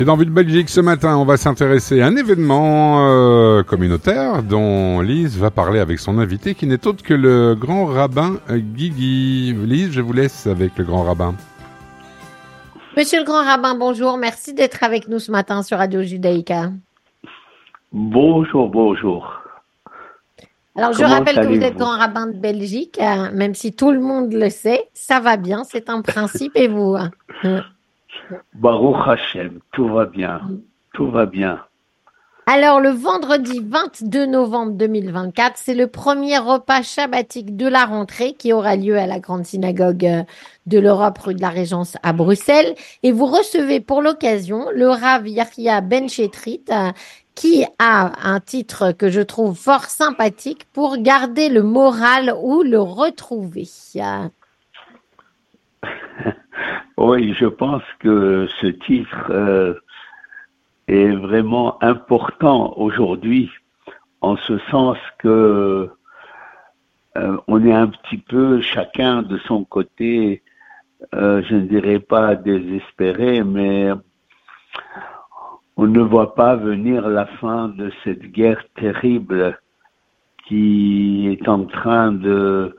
Et dans Vue de Belgique, ce matin, on va s'intéresser à un événement communautaire dont Lise va parler avec son invité qui n'est autre que le grand rabbin Guigui. Lise, je vous laisse avec le grand rabbin. Monsieur le grand rabbin, bonjour. Merci d'être avec nous ce matin sur Radio Judaïka. Bonjour. Alors, je rappelle que vous êtes grand rabbin de Belgique, même si tout le monde le sait, ça va bien, c'est un principe et vous. Baruch Hashem, tout va bien. Alors, le vendredi 22 novembre 2024, c'est le premier repas shabbatique de la rentrée qui aura lieu à la Grande Synagogue de l'Europe, rue de la Régence à Bruxelles. Et vous recevez pour l'occasion le Rav Yahya Ben Chetrit, qui a un titre que je trouve fort sympathique pour garder le moral ou le retrouver. Oui, je pense que ce titre est vraiment important aujourd'hui, en ce sens que on est un petit peu chacun de son côté, je ne dirais pas désespéré, mais on ne voit pas venir la fin de cette guerre terrible qui est en train de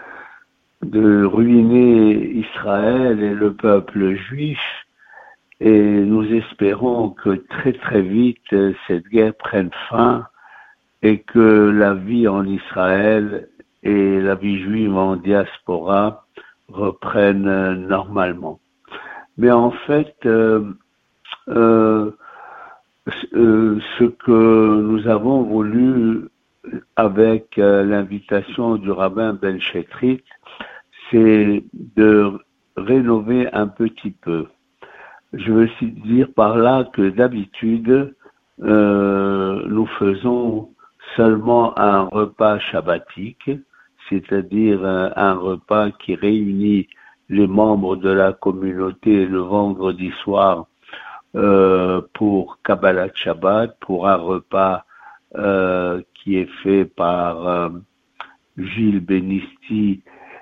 ruiner Israël et le peuple juif. Et nous espérons que très très vite cette guerre prenne fin et que la vie en Israël et la vie juive en diaspora reprennent normalement. Mais en fait, ce que nous avons voulu avec l'invitation du rabbin Ben Chetrit, c'est de rénover un petit peu. Je veux aussi dire par là que d'habitude, nous faisons seulement un repas shabbatique, c'est-à-dire un repas qui réunit les membres de la communauté le vendredi soir pour Kabbalat Shabbat, pour un repas qui est fait par Gilles Benisti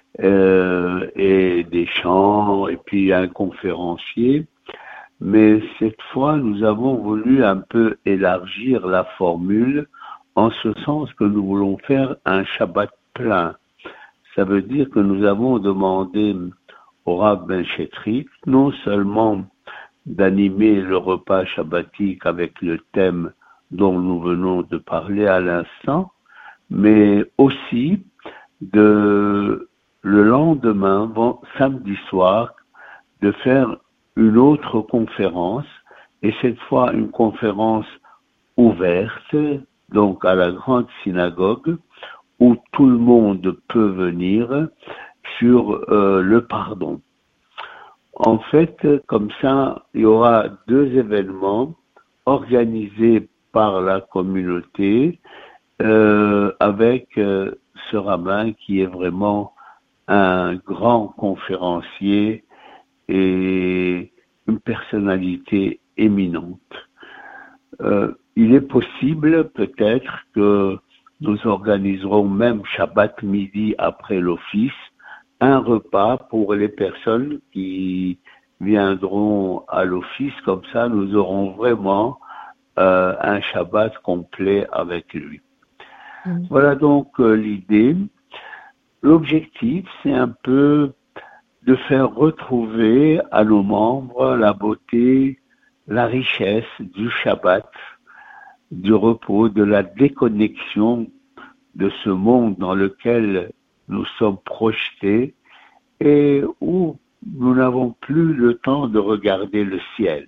et des chants et puis un conférencier. Mais cette fois, nous avons voulu un peu élargir la formule en ce sens que nous voulons faire un Shabbat plein. Ça veut dire que nous avons demandé au Rav Ben Chetrit non seulement d'animer le repas shabbatique avec le thème dont nous venons de parler à l'instant, mais aussi le lendemain, samedi soir, de faire une autre conférence, et cette fois une conférence ouverte, donc à la grande synagogue, où tout le monde peut venir sur le pardon. En fait, comme ça, il y aura deux événements organisés par la communauté avec ce rabbin qui est vraiment un grand conférencier et une personnalité éminente. Il est possible peut-être que nous organiserons même Shabbat midi après l'office un repas pour les personnes qui viendront à l'office. Comme ça, nous aurons vraiment un Shabbat complet avec lui. Voilà donc l'idée. L'objectif, c'est un peu de faire retrouver à nos membres la beauté, la richesse du Shabbat, du repos, de la déconnexion de ce monde dans lequel nous sommes projetés et où nous n'avons plus le temps de regarder le ciel.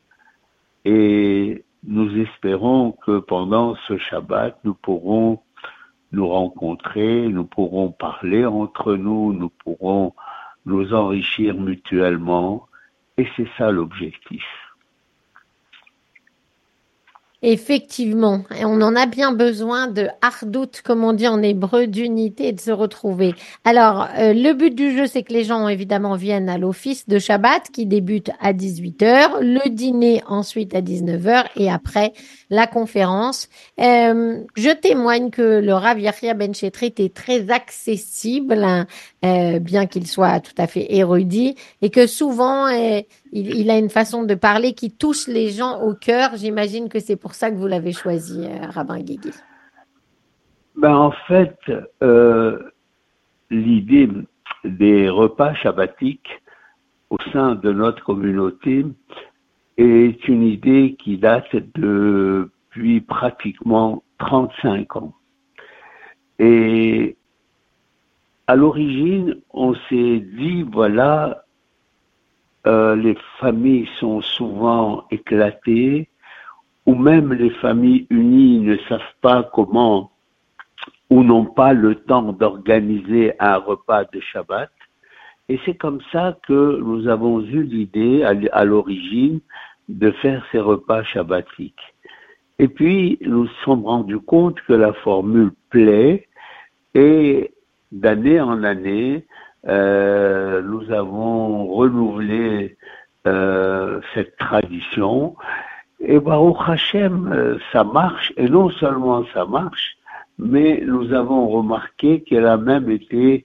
Et nous espérons que pendant ce Shabbat, nous pourrons nous rencontrer, nous pourrons parler entre nous, nous pourrons nous enrichir mutuellement, et c'est ça l'objectif. Effectivement, et on en a bien besoin de hardout, comme on dit en hébreu, d'unité et de se retrouver. Alors, le but du jeu, c'est que les gens, évidemment, viennent à l'office de Shabbat qui débute à 18h, le dîner ensuite à 19h et après la conférence. Je témoigne que le Rav Yahya Ben Chetrit est très accessible, bien qu'il soit tout à fait érudit, et que souvent, il a une façon de parler qui touche les gens au cœur. J'imagine que c'est pour ça que vous l'avez choisi, Rabbin Guigui. Ben, en fait, l'idée des repas shabbatiques au sein de notre communauté est une idée qui date depuis pratiquement 35 ans. Et à l'origine, on s'est dit, voilà, les familles sont souvent éclatées, ou même les familles unies ne savent pas comment ou n'ont pas le temps d'organiser un repas de Shabbat. Et c'est comme ça que nous avons eu l'idée à l'origine de faire ces repas shabbatiques. Et puis, nous nous sommes rendus compte que la formule plaît et d'année en année, nous avons renouvelé cette tradition. Et Baruch Hashem, ça marche. Et non seulement ça marche, mais nous avons remarqué qu'elle a même été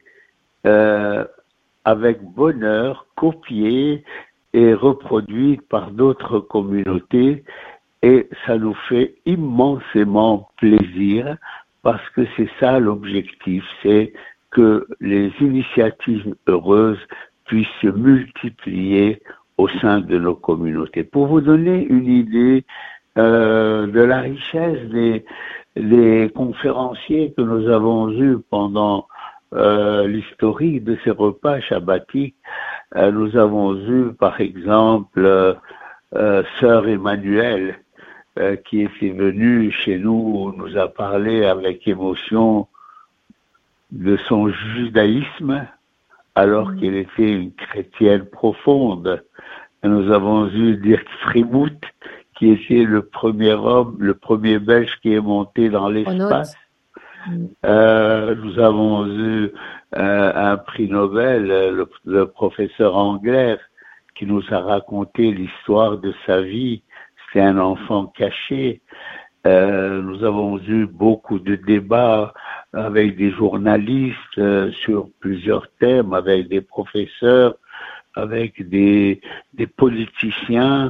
avec bonheur copiée et reproduite par d'autres communautés, et ça nous fait immensément plaisir parce que c'est ça l'objectif, c'est que les initiatives heureuses puissent se multiplier au sein de nos communautés. Pour vous donner une idée de la richesse des conférenciers que nous avons eus pendant l'historique de ces repas shabbatiques, nous avons eu par exemple Sœur Emmanuelle qui était venue chez nous, nous a parlé avec émotion de son judaïsme alors qu'elle était une chrétienne profonde. Et nous avons eu Dirk Frimouth qui était le premier homme, le premier Belge qui est monté dans l'espace. Nous avons eu un prix Nobel, le professeur Angler, qui nous a raconté l'histoire de sa vie. C'est un enfant caché. Nous avons eu beaucoup de débats avec des journalistes sur plusieurs thèmes, avec des professeurs, avec des politiciens.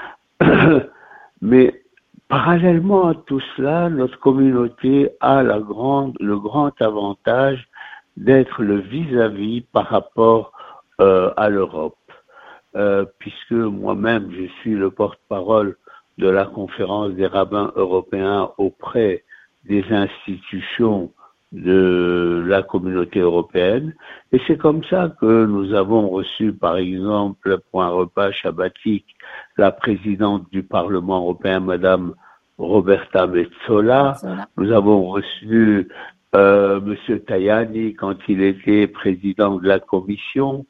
Mais parallèlement à tout cela, notre communauté a le grand avantage d'être le vis-à-vis par rapport à l'Europe. Puisque moi-même, je suis le porte-parole de la conférence des rabbins européens auprès des institutions de la communauté européenne. Et c'est comme ça que nous avons reçu, par exemple, pour un repas shabbatique, la présidente du Parlement européen, Madame Roberta Metsola. Nous avons reçu Monsieur Tajani quand il était président de la Commission.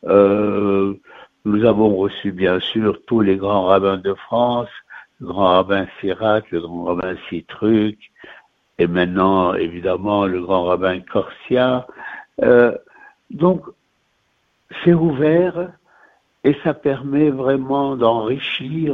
Nous avons reçu bien sûr tous les grands rabbins de France, le grand rabbin Sirat, le grand rabbin Citruc, et maintenant évidemment le grand rabbin Corsia. Donc c'est ouvert et ça permet vraiment d'enrichir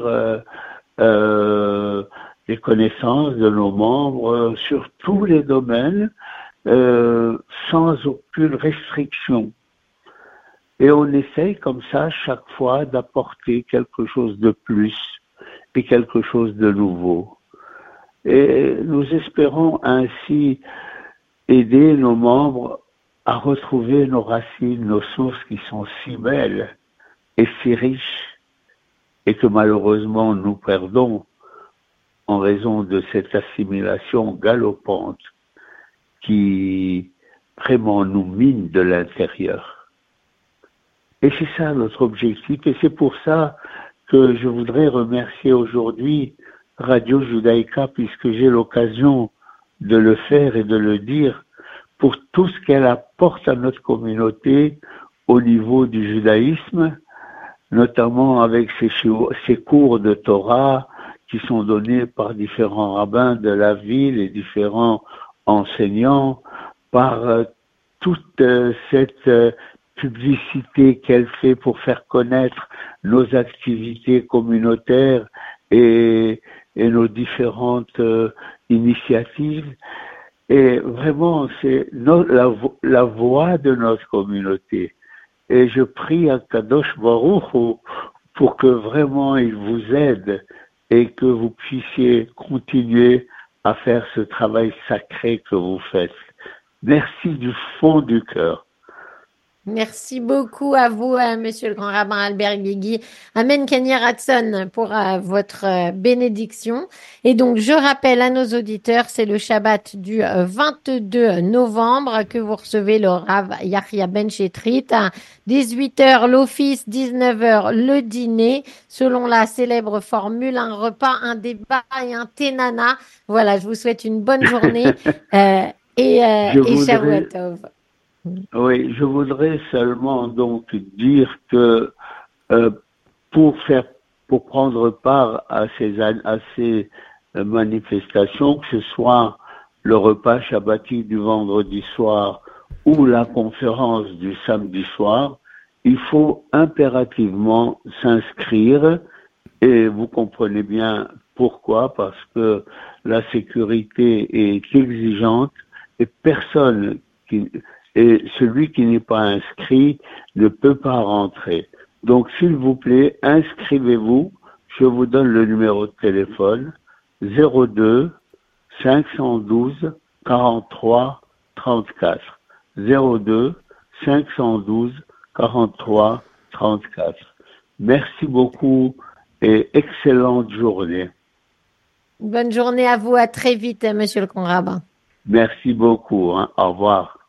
les connaissances de nos membres sur tous les domaines sans aucune restriction. Et on essaye comme ça chaque fois d'apporter quelque chose de plus et quelque chose de nouveau. Et nous espérons ainsi aider nos membres à retrouver nos racines, nos sources qui sont si belles et si riches et que malheureusement nous perdons en raison de cette assimilation galopante qui vraiment nous mine de l'intérieur. Et c'est ça notre objectif, et c'est pour ça que je voudrais remercier aujourd'hui Radio Judaïka, puisque j'ai l'occasion de le faire et de le dire, pour tout ce qu'elle apporte à notre communauté au niveau du judaïsme, notamment avec ses cours de Torah qui sont donnés par différents rabbins de la ville et différents enseignants, par toute cette publicité qu'elle fait pour faire connaître nos activités communautaires et nos différentes initiatives. Et vraiment, c'est la voix de notre communauté. Et je prie à Kadosh Baruch Hu pour que vraiment il vous aide et que vous puissiez continuer à faire ce travail sacré que vous faites. Merci du fond du cœur. Merci beaucoup à vous, Monsieur le Grand Rabbin Albert Guigui. Amen Kenny Ratson pour votre bénédiction. Et donc, je rappelle à nos auditeurs, c'est le Shabbat du 22 novembre que vous recevez le Rav Yahya Ben Shetrit à 18h l'office, 19h le dîner. Selon la célèbre formule, un repas, un débat et un ténana. Voilà, je vous souhaite une bonne journée et Shavua Tov. Oui, je voudrais seulement donc dire que pour prendre part à ces manifestations, que ce soit le repas shabbatique du vendredi soir ou la conférence du samedi soir, il faut impérativement s'inscrire et vous comprenez bien pourquoi, parce que la sécurité est exigeante et celui qui n'est pas inscrit ne peut pas rentrer. Donc, s'il vous plaît, inscrivez-vous. Je vous donne le numéro de téléphone 02 512 43 34. 02 512 43 34. Merci beaucoup et excellente journée. Bonne journée à vous, à très vite, Monsieur le Grand Rabbin. Merci beaucoup. Au revoir.